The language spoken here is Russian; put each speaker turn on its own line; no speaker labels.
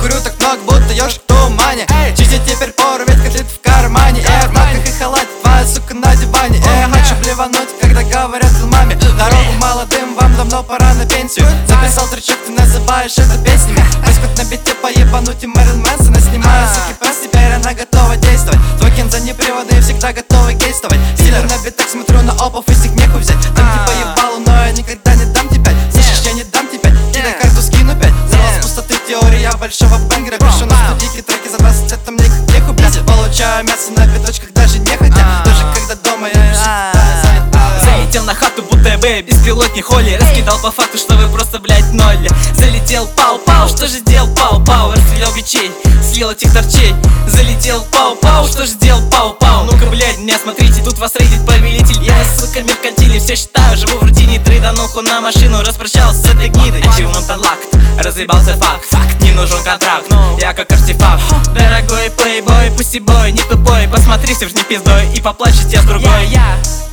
курю так много, будто ёжик в тумане. Чистить теперь пору, ведь котлет в кармане. В матках и халате, твоя сука на диване. Хочу блевануть, когда говорят маме: дорогу молодым, вам давно пора на пенсию. Записал тречок, ты называешь это песнями. Пусть на бите поебануть и Мэрилин Мэнсона. Снимаю суки пресс, теперь она готова действовать. Твой Кенза неприводный, всегда готовы действовать. Стилер на битах, смотрю на опов, из них нехуй взять. Дам типа ебалу, но я никогда не дам тебе 5. Слышишь, я не дам тебе 5, и на карту скину 5. Взорвал с пустоты теория большого бэнгера. Пишу на студийке треки за 20 лет, там мне как нехуй, блядь. Получаю мясо на биточках, даже не хотя. Даже когда дома я
залетел на хату, будто бы беспилотник Холли. Раскидал по факту, что вы просто, блядь, ноль. Залетел пау-пау, что же сделал пау-пау? Расстрелял бичей, слил этих торчей. Залетел пау-пау, что же сделал пау-пау? Ну-ка, блядь, меня смотрите, тут вас рейдит повелитель. Я, сука, меркантильный, все считаю, живу в рутине. Трейдануху на машину, распрощался с этой гнидой. Achievement unlocked, разъебался факт, не нужен контракт, я как артефакт. Дорогой плейбой, пусти бой, не тупой. Посмотри, все ж не пиздой, и поплачь я с другой.